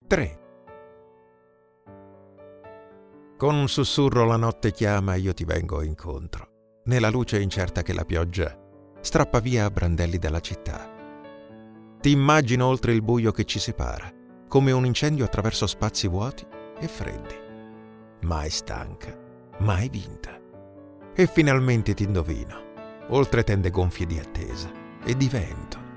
3. Con un sussurro la notte chiama e io ti vengo incontro, nella luce incerta che la pioggia strappa via a brandelli dalla città. Ti immagino oltre il buio che ci separa, come un incendio attraverso spazi vuoti e freddi. Mai stanca, mai vinta. E finalmente ti indovino, oltre tende gonfie di attesa e di vento.